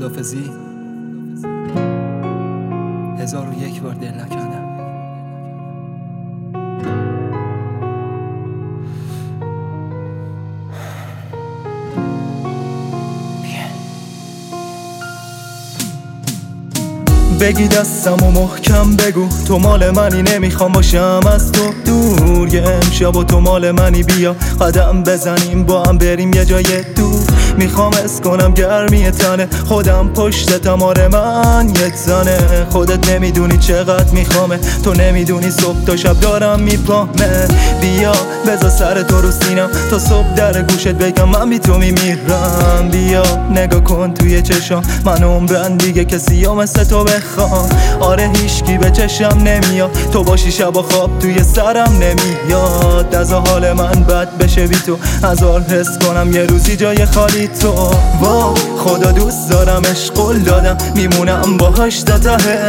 خدافزی 1001 بار دل نکردم. بگی دستمو محکم بگو تو مال منی، نمیخوام باشم از تو دور. یه امشب و تو مال منی، بیا قدم بزنیم با هم بریم یه جای دور. میخوام حس کنم گرمی تنه خودم پشت تمار من یه زنه. خودت نمیدونی چقدر میخوامه، تو نمیدونی صبح تا شب دارم میپامه. بیا بذار سر تو رو سینم تا صبح در گوشت بگم من بی تو میمیرم. بیا نگاه کن توی چشام، من عمرن دیگه کسی ها مثل تو بخوام. آره هیچکی به چشم نمیاد، تو باشی شب و خواب توی سرم نمیاد. از حال من بد بشه بی تو، هزار حس کنم یه روزی جای خالی تو. وا خدا دوست دارم، عشق دادم میمونم باهاش تا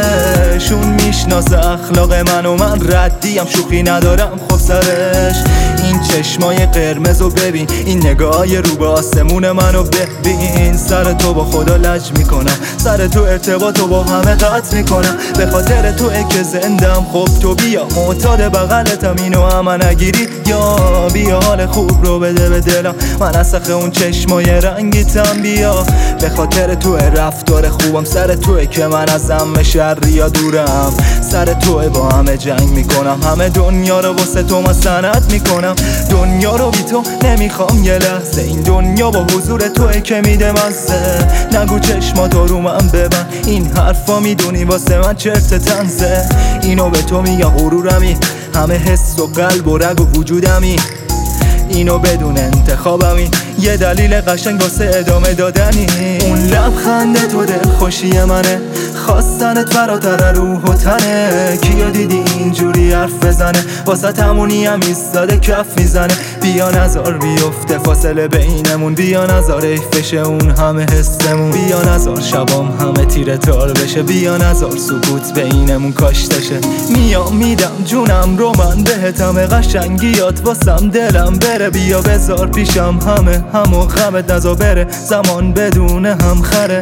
تهشون. میشناسه اخلاق من و من ردیم، شوخی ندارم خب سرش. این چشمای قرمزو ببین، این نگاه رو به آسمون منو ببین. سر تو با خدا لج میکنم، سر تو ارتباطو با همه قطع میکنم. به خاطر توئه که زندم، خب تو بیا معتاد بغلتم، اینو هم نگیری یا بیا حال خوب رو بده به دلم. من از سخه اون چشمای رنگیتم، بیا به خاطر توئه رفتار خوبم. سر توئه که من از همه شریا دورم، سر توئه با همه جنگ میکنم. همه دنیا رو واسه تو مسند میکنم، دنیا رو بی تو نمیخوام یه لحظه. این دنیا با حضور توئه که میده مزه. نگو چشماتو رو من ببن، این حرفا میدونی واسه من چرت تنزه. اینو به تو میگم غرورمی، همه حس و قلب و رگ و وجودمی. اینو بدون انتخابمی، یه دلیل قشنگ واسه ادامه دادنی. اون لبخند تو دل خوشی منه، خواستنت فراتر روح و تنه. کیا دیدی اینجوری حرف بزنه، واسه تمونی هم ایستاده کف میزنه. بیا نزار بیفته فاصله بینمون، بیا نزار ایفشه اون همه حسمون. بیا نزار شبام همه تیره تار بشه، بیا نزار سکوت بینمون کاشتشه. میام میدم جونم رو من بهتم، قشنگیات واسم دلم بره. بیا بذار پیشم همو غمت نزا بره، زمان بدون هم خره.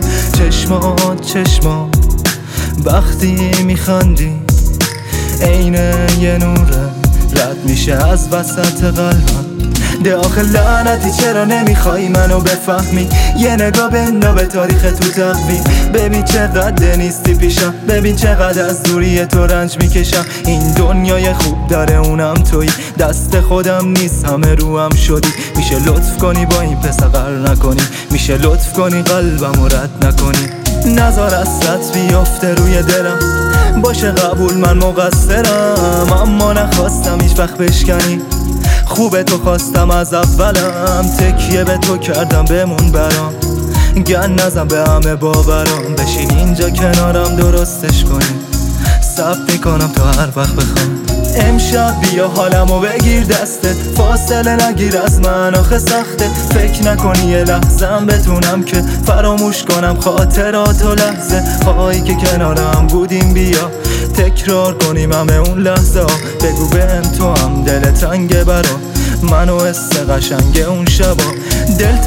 چشما وقتی میخندی عین یه نوره، رد میشه از وسط قلبم. ده آخه لعنتی چرا نمیخوای منو بفهمی؟ یه نگاه بندا به تاریخ تو تقویم، ببین چقدر نیستی پیشم، ببین چقدر از دوری تو رنج میکشم. این دنیای خوب داره اونم تویی، دست خودم نیست همه روم شدی. میشه لطف کنی با این پسر قهر نکنی، میشه لطف کنی قلبمو رد نکنی. نزار اصلت بیافته روی دلم، باشه قبول من مقصرم. اما نخواستم هیچ وقت بشکنی، خوبه تو خواستم از اولم. تکیه به تو کردم بمون برام، گن نزن به همه باورام. بشین اینجا کنارم درستش کنی، صبر میکنم تا هر وقت بخوام. امشب بیا حالمو بگیر دستت، فاصله نگیر از من آخه سخته. فکر نکنی یه لحظم بتونم که فراموش کنم خاطرات و لحظه هایی که کنارم بودیم. بیا تکرار کنیم همه اون لحظه ها، بگو بهم تو هم دل تنگه برا منو، حس قشنگ اون شبا. دل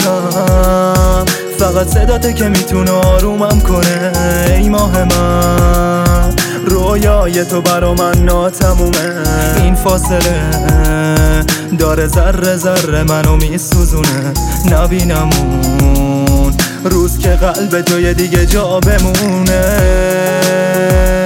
تنگتم فقط صداته که میتونه آرومم کنه. ای ماه من رویای تو برا من ناتمومه، این فاصله داره ذره ذره منو میسوزونه. نبینم اون روز که قلب توی دیگه جا بمونه.